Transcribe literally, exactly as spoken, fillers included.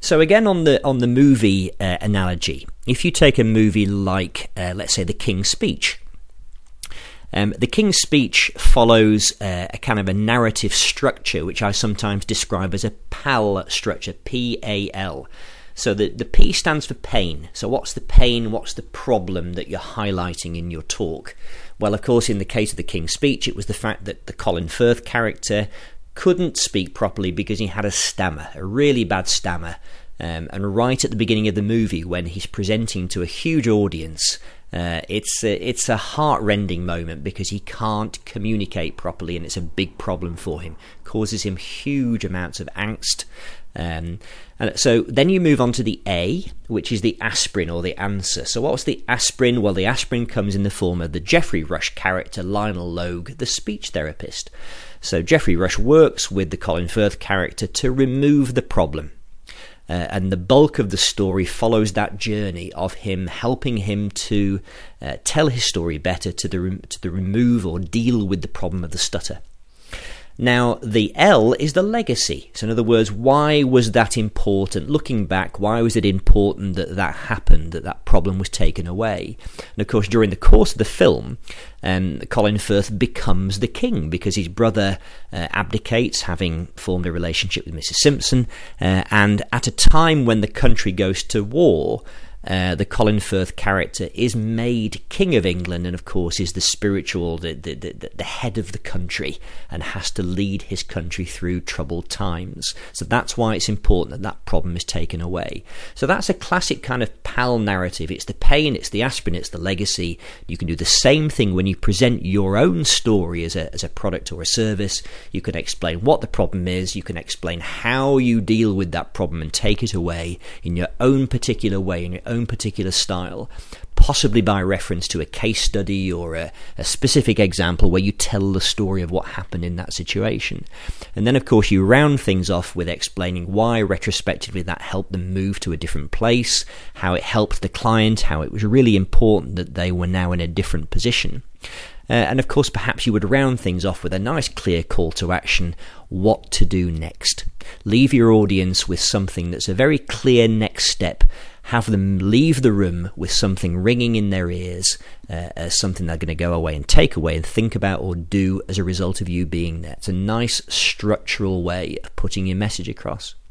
So again, on the on the movie uh, analogy, if you take a movie like, uh, let's say, The King's Speech, um, The King's Speech follows uh, a kind of a narrative structure, which I sometimes describe as a PAL structure, P A L. So the, the P stands for pain. So what's the pain? What's the problem that you're highlighting in your talk? Well, of course, in the case of The King's Speech, it was the fact that the Colin Firth character couldn't speak properly because he had a stammer, a really bad stammer. Um, and right at the beginning of the movie, when he's presenting to a huge audience, uh, it's a, it's a heart-rending moment because he can't communicate properly, and it's a big problem for him. Causes him huge amounts of angst. Um, and so then you move on to the A, which is the aspirin or the answer. So what was the aspirin? Well, the aspirin comes in the form of the Geoffrey Rush character, Lionel Logue, the speech therapist. So Geoffrey Rush works with the Colin Firth character to remove the problem. Uh, and the bulk of the story follows that journey of him helping him to uh, tell his story better, to the re- to the remove or deal with the problem of the stutter. Now, the L is the legacy. So in other words, why was that important? Looking back, why was it important that that happened, that that problem was taken away? And of course, during the course of the film, um, Colin Firth becomes the king because his brother uh, abdicates, having formed a relationship with Missus Simpson. Uh, and at a time when the country goes to war, Uh, the Colin Firth character is made King of England, and of course is the spiritual, the, the, the, the head of the country, and has to lead his country through troubled times. So that's why it's important that that problem is taken away. So that's a classic kind of PAL narrative. It's the pain, it's the aspirin, it's the legacy. You can do the same thing when you present your own story as a, as a product or a service. You can explain what the problem is, you can explain how you deal with that problem and take it away in your own particular way, in your own particular style, possibly by reference to a case study or a, a specific example where you tell the story of what happened in that situation. And then, of course, you round things off with explaining why retrospectively that helped them move to a different place, how it helped the client, how it was really important that they were now in a different position. Uh, and of course, perhaps you would round things off with a nice clear call to action, what to do next. Leave your audience with something that's a very clear next step. Have them leave the room with something ringing in their ears, uh, as something they're going to go away and take away and think about or do as a result of you being there. It's a nice structural way of putting your message across.